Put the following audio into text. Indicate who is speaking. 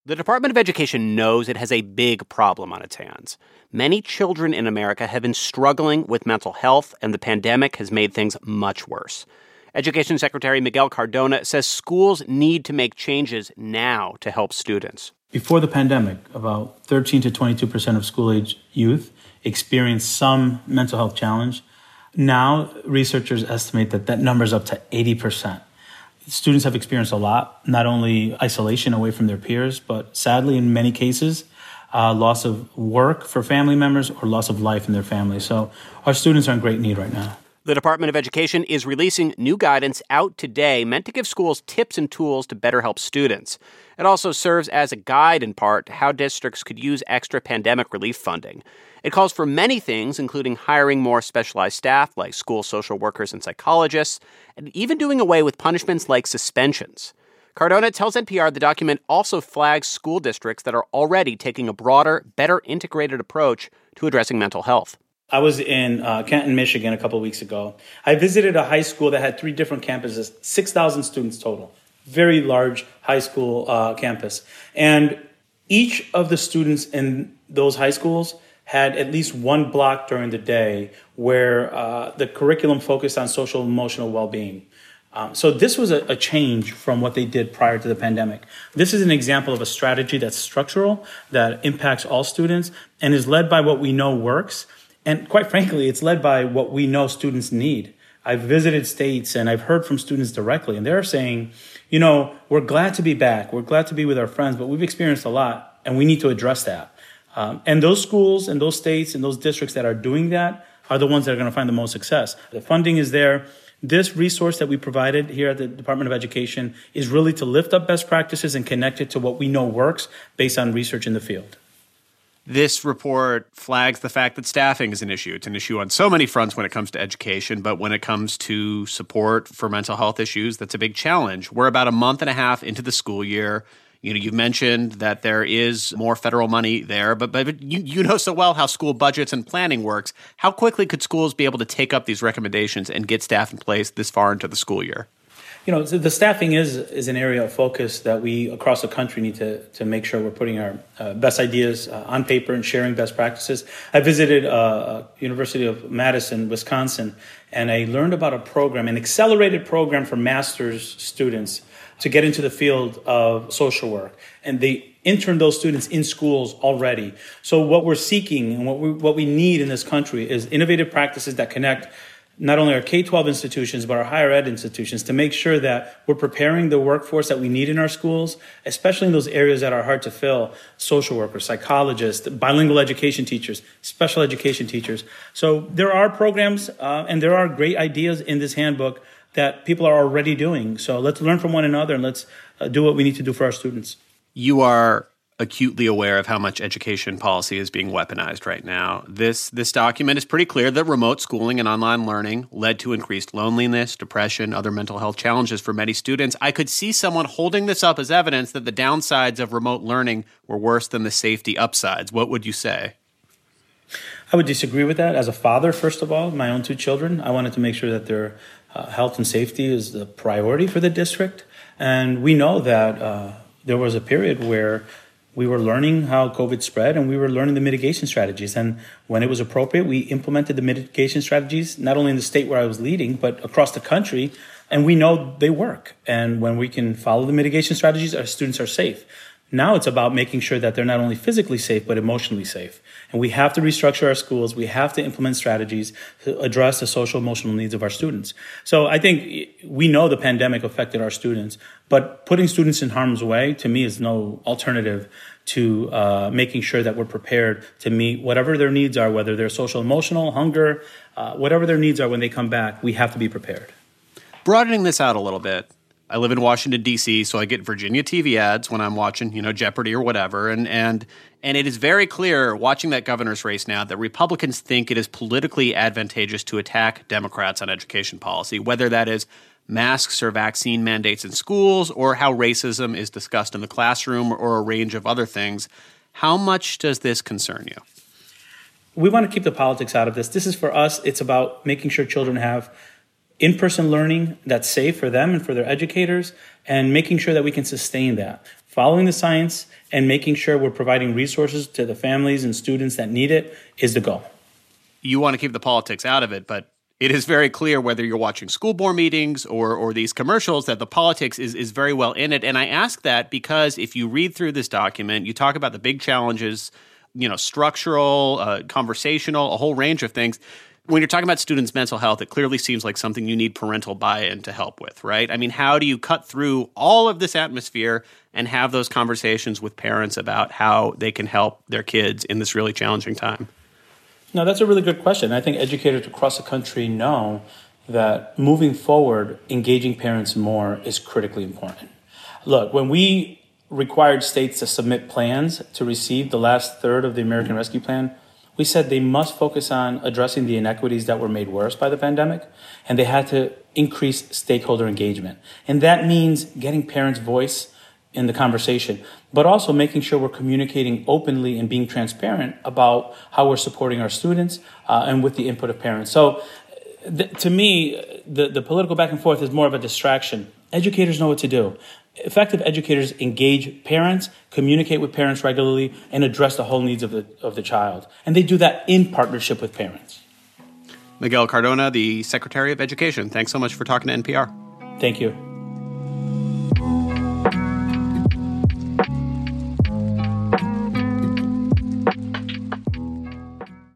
Speaker 1: The Department of Education knows it has a big problem on its hands. Many children in America have been struggling with mental health, and the pandemic has made things much worse. Education Secretary Miguel Cardona says schools need to make changes now to help students.
Speaker 2: Before the pandemic, about 13 to 22% of school-age youth experienced some mental health challenge. Now, researchers estimate that number is up to 80%. Students have experienced a lot, not only isolation away from their peers, but sadly, in many cases, loss of work for family members or loss of life in their family. So our students are in great need right now.
Speaker 1: The Department of Education is releasing new guidance out today meant to give schools tips and tools to better help students. It also serves as a guide, in part, to how districts could use extra pandemic relief funding. It calls for many things, including hiring more specialized staff like school social workers and psychologists, and even doing away with punishments like suspensions. Cardona tells NPR the document also flags school districts that are already taking a broader, better integrated approach to addressing mental health.
Speaker 2: I was in Canton, Michigan a couple of weeks ago. I visited a high school that had 3 different campuses, 6,000 students total. Very large high school campus. And each of the students in those high schools had at least one block during the day where the curriculum focused on social and emotional well-being. So this was a change from what they did prior to the pandemic. This is an example of a strategy that's structural, that impacts all students, and is led by what we know works. And quite frankly, it's led by what we know students need. I've visited states and I've heard from students directly, and they're saying, we're glad to be back. We're glad to be with our friends, but we've experienced a lot, and we need to address that. And those schools and those states and those districts that are doing that are the ones that are going to find the most success. The funding is there. This resource that we provided here at the Department of Education is really to lift up best practices and connect it to what we know works based on research in the field.
Speaker 1: This report flags the fact that staffing is an issue. It's an issue on so many fronts when it comes to education, but when it comes to support for mental health issues, that's a big challenge. We're about a month and a half into the school year. You've mentioned that there is more federal money there, but you know so well how school budgets and planning works. How quickly could schools be able to take up these recommendations and get staff in place this far into the school year?
Speaker 2: The staffing is an area of focus that we across the country need to make sure we're putting our best ideas on paper and sharing best practices. I visited University of Madison, Wisconsin, and I learned about a program, an accelerated program for master's students to get into the field of social work. And they intern those students in schools already. So what we're seeking and what we need in this country is innovative practices that connect not only our K-12 institutions, but our higher ed institutions to make sure that we're preparing the workforce that we need in our schools, especially in those areas that are hard to fill: social workers, psychologists, bilingual education teachers, special education teachers. So there are programs and there are great ideas in this handbook that people are already doing. So let's learn from one another and let's do what we need to do for our students.
Speaker 1: You are acutely aware of how much education policy is being weaponized right now. This document is pretty clear that remote schooling and online learning led to increased loneliness, depression, other mental health challenges for many students. I could see someone holding this up as evidence that the downsides of remote learning were worse than the safety upsides. What would you say?
Speaker 2: I would disagree with that. As a father, first of all, my own 2 children, I wanted to make sure that their health and safety is the priority for the district. And we know that there was a period where we were learning how COVID spread and we were learning the mitigation strategies. And when it was appropriate, we implemented the mitigation strategies, not only in the state where I was leading, but across the country. And we know they work. And when we can follow the mitigation strategies, our students are safe. Now it's about making sure that they're not only physically safe, but emotionally safe. And we have to restructure our schools. We have to implement strategies to address the social emotional needs of our students. So I think we know the pandemic affected our students, but putting students in harm's way, to me, is no alternative to making sure that we're prepared to meet whatever their needs are, whether they're social emotional, hunger, whatever their needs are when they come back. We have to be prepared.
Speaker 1: Broadening this out a little bit, I live in Washington, D.C., so I get Virginia TV ads when I'm watching, Jeopardy or whatever. And it is very clear watching that governor's race now that Republicans think it is politically advantageous to attack Democrats on education policy, whether that is masks or vaccine mandates in schools or how racism is discussed in the classroom or a range of other things. How much does this concern you?
Speaker 2: We want to keep the politics out of this. This is for us. It's about making sure children have in-person learning that's safe for them and for their educators, and making sure that we can sustain that. following the science and making sure we're providing resources to the families and students that need it is the goal.
Speaker 1: You want to keep the politics out of it, but it is very clear whether you're watching school board meetings or these commercials that the politics is very well in it. And I ask that because if you read through this document, you talk about the big challenges, structural, conversational, a whole range of things. When you're talking about students' mental health, it clearly seems like something you need parental buy-in to help with, right? I mean, how do you cut through all of this atmosphere and have those conversations with parents about how they can help their kids in this really challenging time?
Speaker 2: No, that's a really good question. I think educators across the country know that moving forward, engaging parents more is critically important. Look, when we required states to submit plans to receive the last third of the American Rescue Plan, we said they must focus on addressing the inequities that were made worse by the pandemic, and they had to increase stakeholder engagement. And that means getting parents' voice in the conversation, but also making sure we're communicating openly and being transparent about how we're supporting our students and with the input of parents. So to me, the political back and forth is more of a distraction. Educators know what to do. Effective educators engage parents, communicate with parents regularly, and address the whole needs of the child. And they do that in partnership with parents.
Speaker 1: Miguel Cardona, the Secretary of Education, thanks so much for talking to NPR.
Speaker 2: Thank you.